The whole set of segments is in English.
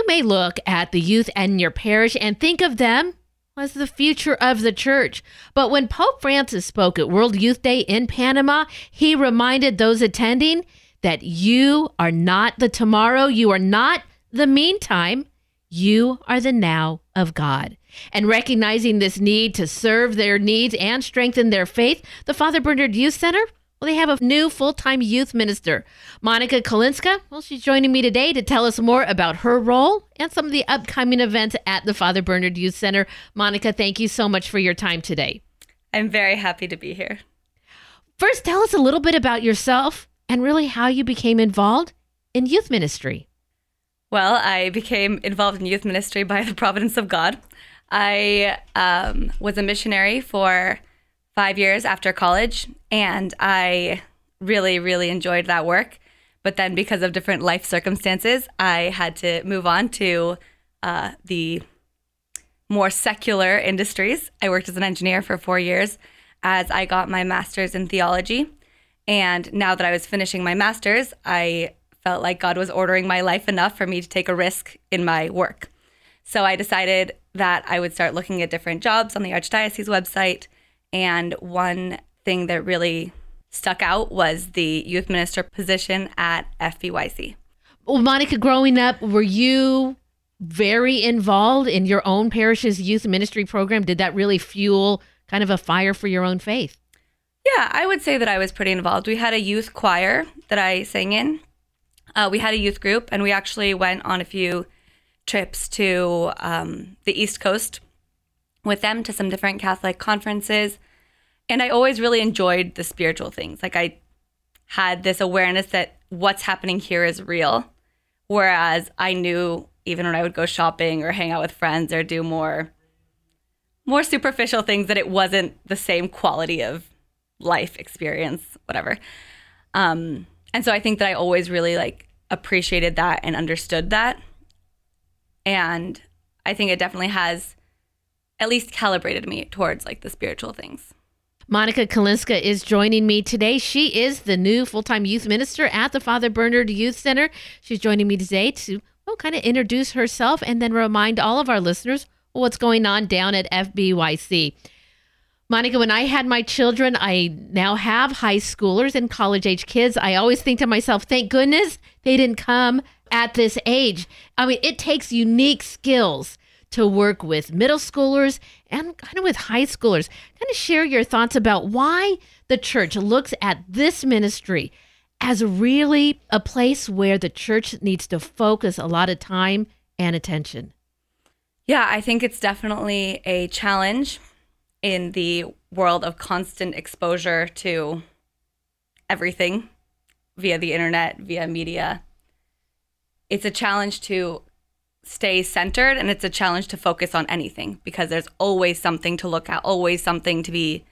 You may look at the youth in your parish and think of them as the future of the church. But when Pope Francis spoke at World Youth Day in Panama, he reminded those attending that you are not the tomorrow, you are not the meantime, you are the now of God. And recognizing this need to serve their needs and strengthen their faith, the Father Bernard Youth Center, well, they have a new full-time youth minister, Monica Kalinska. Well, she's joining me today to tell us more about her role and some of the upcoming events at the Father Bernard Youth Center. Monica, thank you so much for your time today. I'm very happy to be here. First, tell us a little bit about yourself and really how you became involved in youth ministry. Well, I became involved in youth ministry by the providence of God. I was a missionary for 5 years after college, and I really, really enjoyed that work. But then because of different life circumstances, I had to move on to the more secular industries. I worked as an engineer for 4 years as I got my master's in theology. And now that I was finishing my master's, I felt like God was ordering my life enough for me to take a risk in my work. So I decided that I would start looking at different jobs on the Archdiocese website. And one thing that really stuck out was the youth minister position at FBYC. Well, Monica, growing up, were you very involved in your own parish's youth ministry program? Did that really fuel kind of a fire for your own faith? Yeah, I would say that I was pretty involved. We had a youth choir that I sang in. We had a youth group, and we actually went on a few trips to the East Coast with them to some different Catholic conferences. And I always really enjoyed the spiritual things. Like I had this awareness that what's happening here is real. Whereas I knew even when I would go shopping or hang out with friends or do more superficial things that it wasn't the same quality of life experience, whatever. And so I think that I always really appreciated that and understood that. And I think it definitely has at least calibrated me towards the spiritual things. Monica Kalinska is joining me today. She is the new full-time youth minister at the Father Bernard Youth Center. She's joining me today to kind of introduce herself and then remind all of our listeners what's going on down at FBYC. Monica, when I had my children, I now have high schoolers and college-age kids. I always think to myself, thank goodness they didn't come at this age. I mean, it takes unique skills to work with middle schoolers and kind of with high schoolers. Kind of share your thoughts about why the church looks at this ministry as really a place where the church needs to focus a lot of time and attention. Yeah, I think it's definitely a challenge in the world of constant exposure to everything via the internet, via media. It's a challenge to stay centered, and it's a challenge to focus on anything because there's always something to look at, always something to be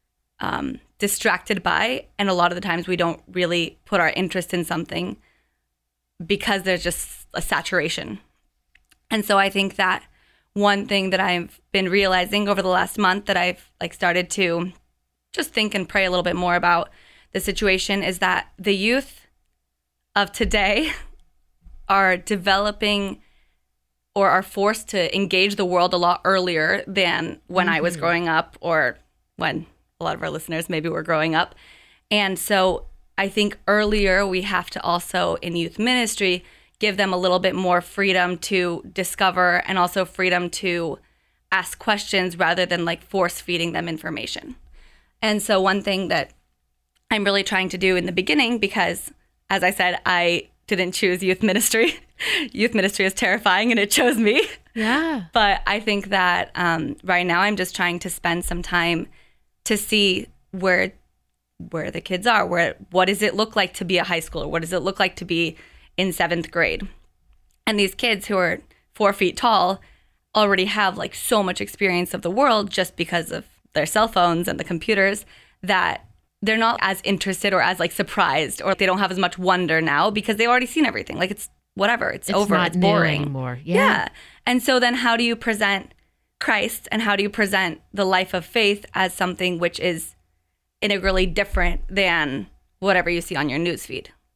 distracted by. And a lot of the times we don't really put our interest in something because there's just a saturation. And so I think that one thing that I've been realizing over the last month that I've started to just think and pray a little bit more about the situation is that the youth of today are developing or are forced to engage the world a lot earlier than when I was growing up or when a lot of our listeners maybe were growing up. And so I think earlier we have to also in youth ministry give them a little bit more freedom to discover and also freedom to ask questions rather than force feeding them information. And so one thing that I'm really trying to do in the beginning, because as I said, I didn't choose youth ministry. Youth ministry is terrifying and it chose me. Yeah. But I think that right now I'm just trying to spend some time to see where the kids are, what does it look like to be a high schooler? What does it look like to be in 7th grade? And these kids who are 4 feet tall already have so much experience of the world just because of their cell phones and the computers that they're not as interested or as surprised, or they don't have as much wonder now because they've already seen everything. It's whatever. It's over. Not it's boring anymore. Yeah. And so then how do you present Christ and how do you present the life of faith as something which is integrally different than whatever you see on your newsfeed?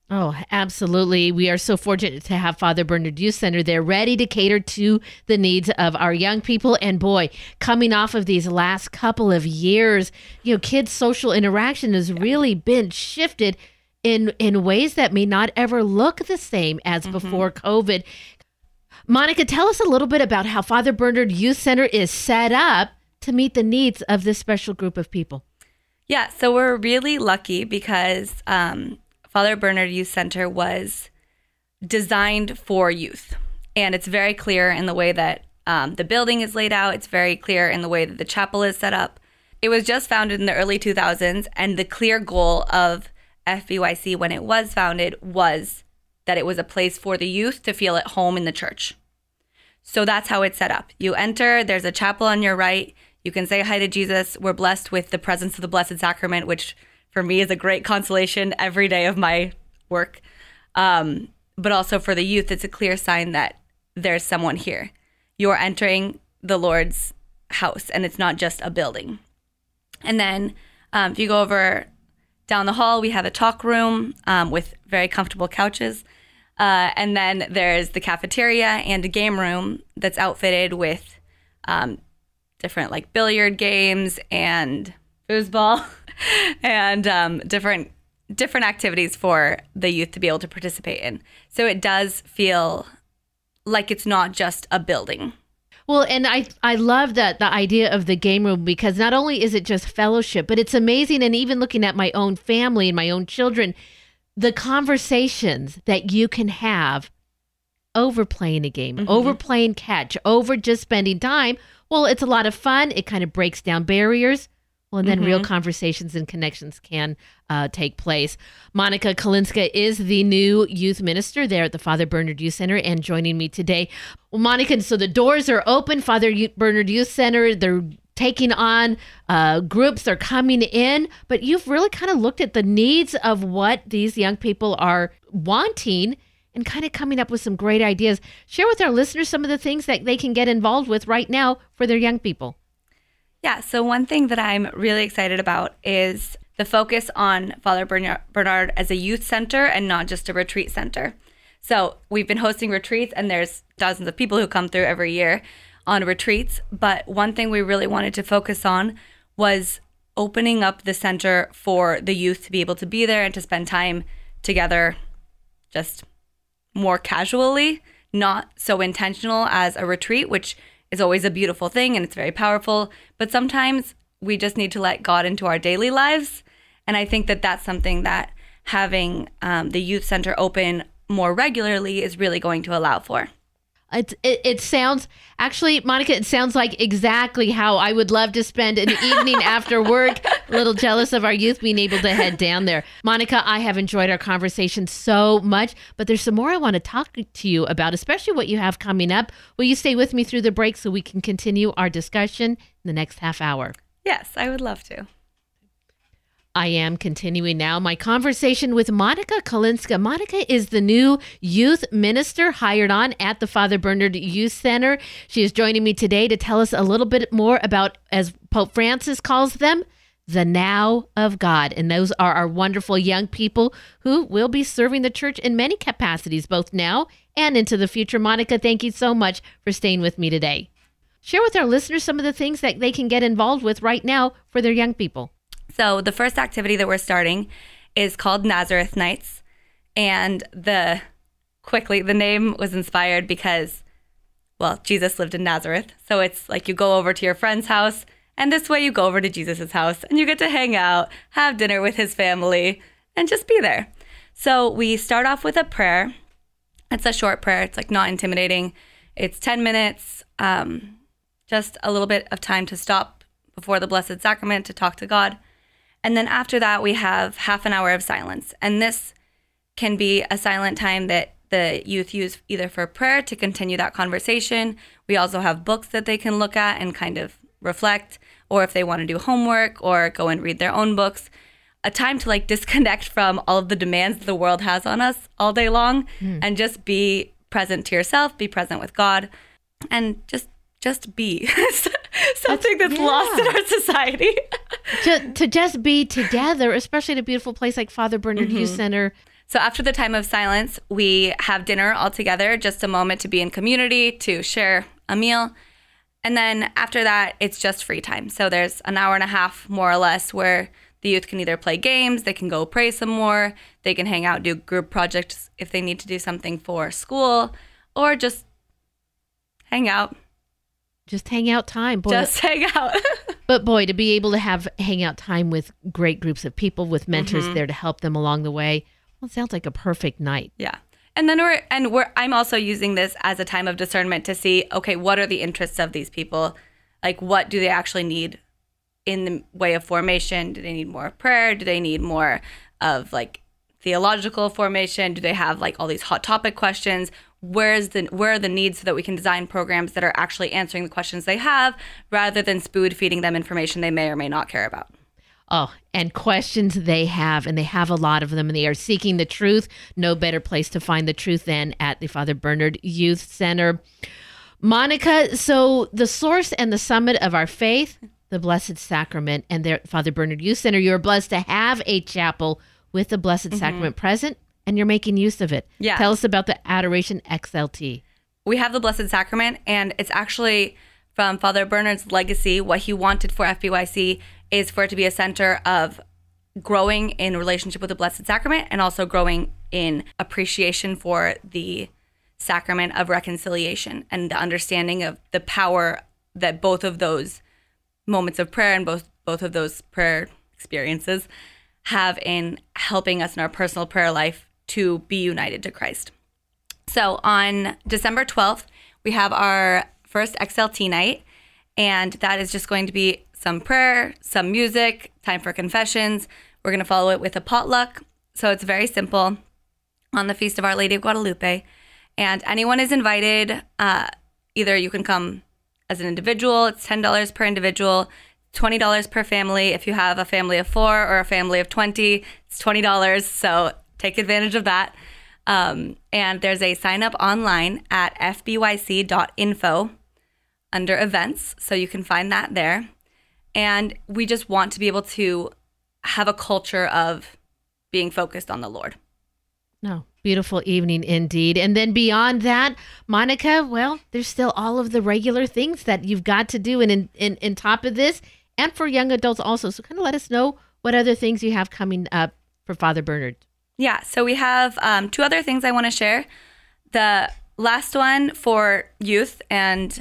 Oh, absolutely. We are so fortunate to have Father Bernard Youth Center there ready to cater to the needs of our young people. And boy, coming off of these last couple of years, kids' social interaction has really been shifted in ways that may not ever look the same as before COVID. Monica, tell us a little bit about how Father Bernard Youth Center is set up to meet the needs of this special group of people. Yeah, so we're really lucky because Father Bernard Youth Center was designed for youth. And it's very clear in the way that the building is laid out. It's very clear in the way that the chapel is set up. It was just founded in the early 2000s, and the clear goal of FBYC when it was founded was that it was a place for the youth to feel at home in the church. So that's how it's set up. You enter, there's a chapel on your right. You can say hi to Jesus. We're blessed with the presence of the Blessed Sacrament, which for me is a great consolation every day of my work. But also for the youth, it's a clear sign that there's someone here. You're entering the Lord's house, and it's not just a building. And then if you go over down the hall, we have a talk room with very comfortable couches. And then there's the cafeteria and a game room that's outfitted with different like billiard games and foosball and different activities for the youth to be able to participate in. So it does feel like it's not just a building. Well, and I love the idea of the game room, because not only is it just fellowship, but it's amazing. And even looking at my own family and my own children, the conversations that you can have over playing a game, over playing catch, over just spending time. Well, it's a lot of fun. It kind of breaks down barriers. Well, and then real conversations and connections can take place. Monica Kalinska is the new youth minister there at the Father Bernard Youth Center and joining me today. Well, Monica, so the doors are open, Father Bernard Youth Center. They're taking on groups. They're coming in. But you've really kind of looked at the needs of what these young people are wanting and kind of coming up with some great ideas. Share with our listeners some of the things that they can get involved with right now for their young people. Yeah, so one thing that I'm really excited about is the focus on Father Bernard as a youth center and not just a retreat center. So we've been hosting retreats, and there's dozens of people who come through every year on retreats. But one thing we really wanted to focus on was opening up the center for the youth to be able to be there and to spend time together just more casually, not so intentional as a retreat, which is always a beautiful thing and it's very powerful. But sometimes we just need to let God into our daily lives. And I think that that's something that having the youth center open more regularly is really going to allow for. It sounds, actually, Monica, it sounds like exactly how I would love to spend an evening after work. A little jealous of our youth being able to head down there. Monica, I have enjoyed our conversation so much, but there's some more I want to talk to you about, especially what you have coming up. Will you stay with me through the break so we can continue our discussion in the next half hour? Yes, I would love to. I am continuing now my conversation with Monica Kalinska. Monica is the new youth minister hired on at the Father Bernard Youth Center. She is joining me today to tell us a little bit more about, as Pope Francis calls them, the now of God. And those are our wonderful young people who will be serving the church in many capacities, both now and into the future. Monica, thank you so much for staying with me today. Share with our listeners some of the things that they can get involved with right now for their young people. So the first activity that we're starting is called Nazareth Nights. And the name was inspired because, well, Jesus lived in Nazareth. So it's like you go over to your friend's house, and this way you go over to Jesus's house, and you get to hang out, have dinner with his family, and just be there. So we start off with a prayer. It's a short prayer. It's like not intimidating. It's 10 minutes, just a little bit of time to stop before the Blessed Sacrament to talk to God. And then after that, we have half an hour of silence. And this can be a silent time that the youth use either for prayer to continue that conversation. We also have books that they can look at and kind of reflect, or if they want to do homework or go and read their own books. A time to like disconnect from all of the demands that the world has on us all day long and just be present to yourself, be present with God, and just be. Something that's lost in our society. To just be together, especially at a beautiful place like Father Bernard Youth Center. So after the time of silence, we have dinner all together, just a moment to be in community, to share a meal. And then after that, it's just free time. So there's an hour and a half, more or less, where the youth can either play games, they can go pray some more, they can hang out, do group projects if they need to do something for school, or just hang out. Just hang out time. Boy, just hang out. But boy, to be able to have hang out time with great groups of people, with mentors there to help them along the way, well, it sounds like a perfect night. Yeah. And then I'm also using this as a time of discernment to see, okay, what are the interests of these people? Like, what do they actually need in the way of formation? Do they need more prayer? Do they need more of like theological formation? Do they have like all these hot topic questions? Where are the needs so that we can design programs that are actually answering the questions they have, rather than spoon feeding them information they may or may not care about? Oh, and questions they have, and they have a lot of them, and they are seeking the truth. No better place to find the truth than at the Father Bernard Youth Center. Monica, so the source and the summit of our faith, the Blessed Sacrament, and there, Father Bernard Youth Center, you're blessed to have a chapel with the Blessed Sacrament present, and you're making use of it. Yeah. Tell us about the Adoration XLT. We have the Blessed Sacrament, and it's actually from Father Bernard's legacy. What he wanted for FBYC is for it to be a center of growing in relationship with the Blessed Sacrament, and also growing in appreciation for the sacrament of reconciliation, and the understanding of the power that both of those moments of prayer and both of those prayer experiences have in helping us in our personal prayer life to be united to Christ. So on December 12th, we have our first XLT night, and that is just going to be some prayer, some music, time for confessions. We're going to follow it with a potluck. So it's very simple, on the Feast of Our Lady of Guadalupe. And anyone is invited. Either you can come as an individual, it's $10 per individual, $20 per family. If you have a family of 4 or a family of 20, it's $20. So take advantage of that. And there's a sign up online at fbyc.info under events. So you can find that there. And we just want to be able to have a culture of being focused on the Lord. No, beautiful evening indeed. And then beyond that, Monica, well, there's still all of the regular things that you've got to do and in top of this, and for young adults also. So kind of let us know what other things you have coming up for Father Bernard. Yeah, so we have 2 other things I want to share. The last one for youth and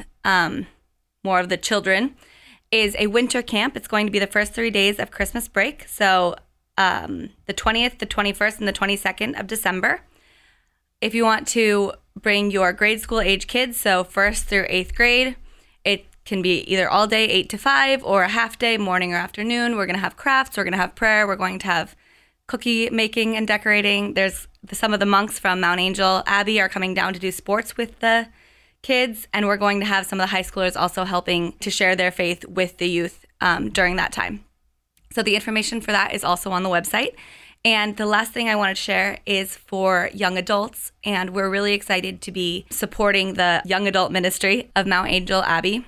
more of the children is a winter camp. It's going to be the first 3 days of Christmas break. So the 20th, the 21st, and the 22nd of December. If you want to bring your grade school age kids, so 1st through 8th grade, it can be either all day, 8 to 5, or a half day, morning or afternoon. We're going to have crafts. We're going to have prayer. We're going to have cookie making and decorating. There's some of the monks from Mount Angel Abbey are coming down to do sports with the kids, and we're going to have some of the high schoolers also helping to share their faith with the youth during that time. So the information for that is also on the website. And the last thing I want to share is for young adults, and we're really excited to be supporting the young adult ministry of Mount Angel Abbey.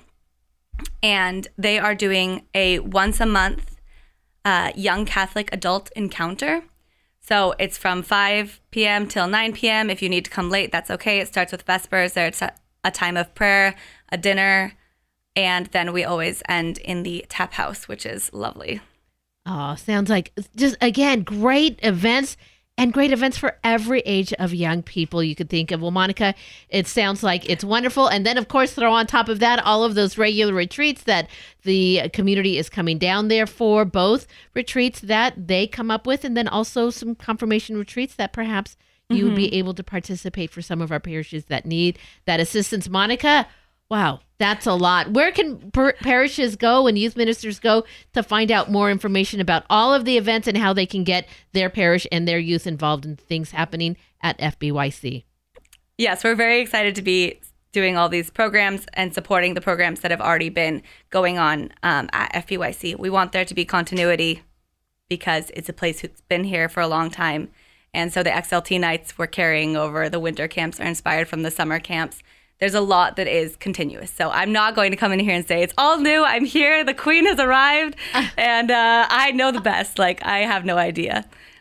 And they are doing a once a month young Catholic adult encounter. So it's from 5 p.m. till 9 p.m. If you need to come late, that's okay. It starts with Vespers. There's a time of prayer, a dinner, and then we always end in the tap house, which is lovely. Oh, sounds like just, again, great events, and great events for every age of young people you could think of. Well, Monica, it sounds like it's wonderful. And then, of course, throw on top of that all of those regular retreats that the community is coming down there for, both retreats that they come up with, and then also some confirmation retreats that perhaps you would be able to participate for some of our parishes that need that assistance. Monica, wow, that's a lot. Where can parishes go and youth ministers go to find out more information about all of the events and how they can get their parish and their youth involved in things happening at FBYC? Yes, we're very excited to be doing all these programs and supporting the programs that have already been going on at FBYC. We want there to be continuity because it's a place that's been here for a long time. And so the XLT nights we're carrying over, the winter camps are inspired from the summer camps. There's a lot that is continuous. So I'm not going to come in here and say, it's all new, I'm here, the Queen has arrived, and I know the best. Like, I have no idea.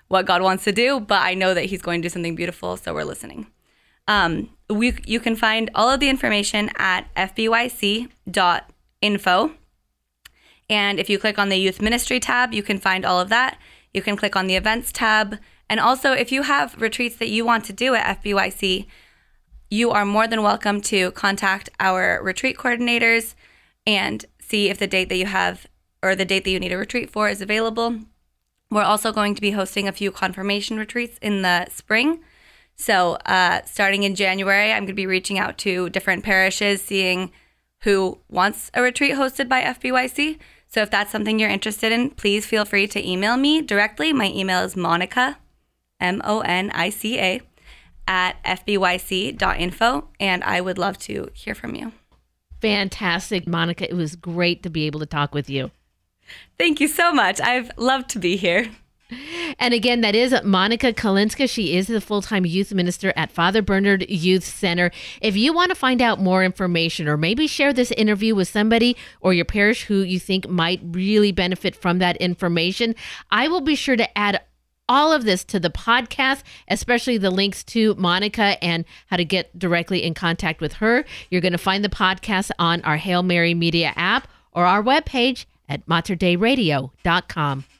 what God wants to do, but I know that he's going to do something beautiful, so we're listening. You can find all of the information at fbyc.info. And if you click on the youth ministry tab, you can find all of that. You can click on the events tab. And also, if you have retreats that you want to do at FBYC, you are more than welcome to contact our retreat coordinators and see if the date that you have or the date that you need a retreat for is available. We're also going to be hosting a few confirmation retreats in the spring. So starting in January, I'm going to be reaching out to different parishes, seeing who wants a retreat hosted by FBYC. So if that's something you're interested in, please feel free to email me directly. My email is Monica, MONICA, at fbyc.info, and I would love to hear from you. Fantastic, Monica. It was great to be able to talk with you. Thank you so much. I've loved to be here. And again, that is Monica Kalinska. She is the full-time youth minister at Father Bernard Youth Center. If you want to find out more information or maybe share this interview with somebody or your parish who you think might really benefit from that information, I will be sure to add all of this to the podcast, especially the links to Monica and how to get directly in contact with her. You're going to find the podcast on our Hail Mary Media app or our webpage at materdeiradio.com.